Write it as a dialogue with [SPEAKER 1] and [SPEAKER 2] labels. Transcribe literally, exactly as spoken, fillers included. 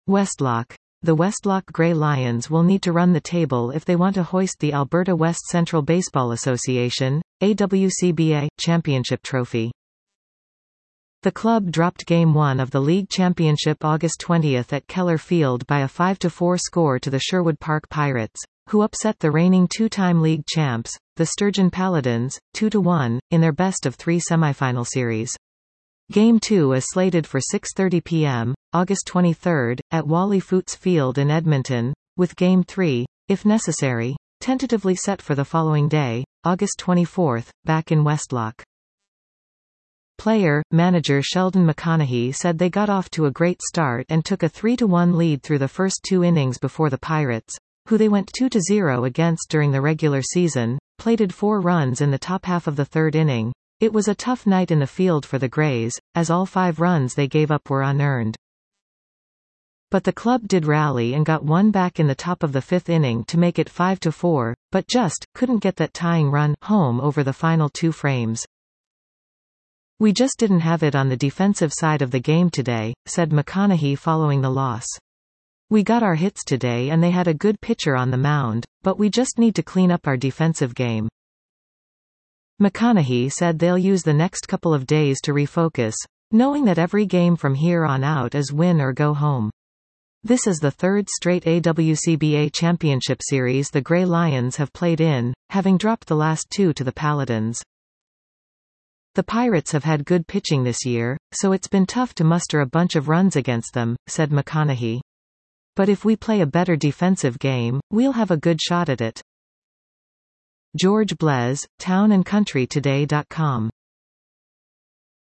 [SPEAKER 1] Westlock. The Westlock Grey Lions will need to run the table if they want to hoist the Alberta West Central Baseball Association, A W C B A, championship trophy. The club dropped Game one of the league championship August twentieth at Keller Field by a five to four score to the Sherwood Park Pirates, who upset the reigning two-time league champs, the Sturgeon Paladins, two to one, in their best-of-three semifinal series. Game two is slated for six thirty p m, August twenty-third, at Wally Foots Field in Edmonton, with Game three, if necessary, tentatively set for the following day, August twenty-fourth, back in Westlock. Player, manager Sheldon McConaughey said they got off to a great start and took a three to one lead through the first two innings before the Pirates, who they went two to zero against during the regular season, plated four runs in the top half of the third inning. It was a tough night in the field for the Greys, as all five runs they gave up were unearned. But the club did rally and got one back in the top of the fifth inning to make it five to four, but just couldn't get that tying run home over the final two frames. "We just didn't have it on the defensive side of the game today," said McConaughey following the loss. "We got our hits today and they had a good pitcher on the mound, but we just need to clean up our defensive game." McConaughey said they'll use the next couple of days to refocus, knowing that every game from here on out is win or go home. This is the third straight A W C B A championship series the Grey Lions have played in, having dropped the last two to the Paladins. "The Pirates have had good pitching this year, so it's been tough to muster a bunch of runs against them," said McConaughey. "But if we play a better defensive game, we'll have a good shot at it." George Blez, town and country today dot com